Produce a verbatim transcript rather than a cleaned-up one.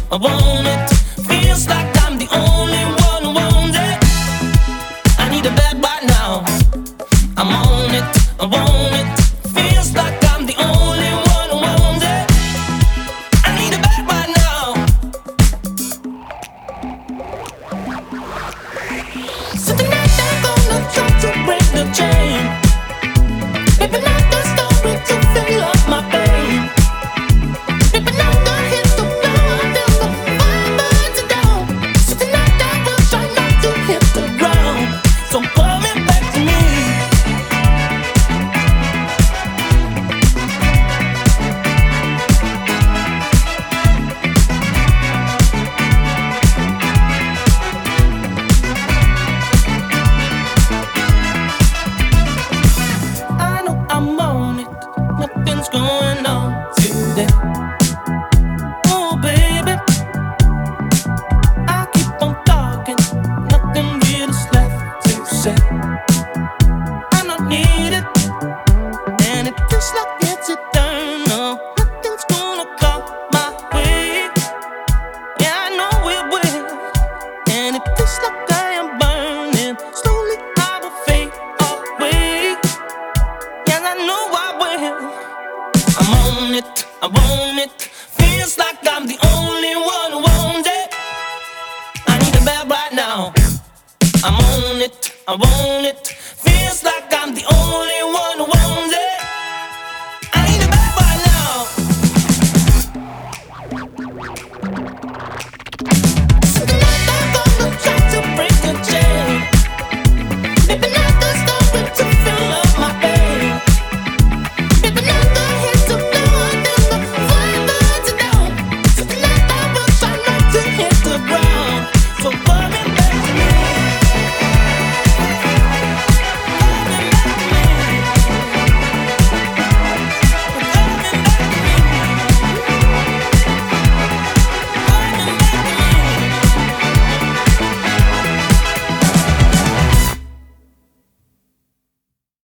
I want it. Feels like I'm the only one who wants it. I need a bed right now. I'm on it. I want it. Feels like I'm the only one who wants it. I need a bed right now. So tonight I'm gonna try to break the chain. Baby, not the story to fill up my pain. Baby, not the hit the floor until the fire burns it down. So tonight I will try not to hit the ground. So pull me back to me. I know I'm on it. Nothing's going on today. Oh, baby, I keep on talking. Nothing really is left to say. I don't need it, and it feels like it's eternal. Nothing's gonna come my way. Yeah, I know it will, and it feels like I am burning. Slowly I will fade away. Yeah, I know I will. I'm on it, I want it. Feels like I'm the only one who wants it. I need a bed right now. I'm on it, I want it. Feels like I'm the only one who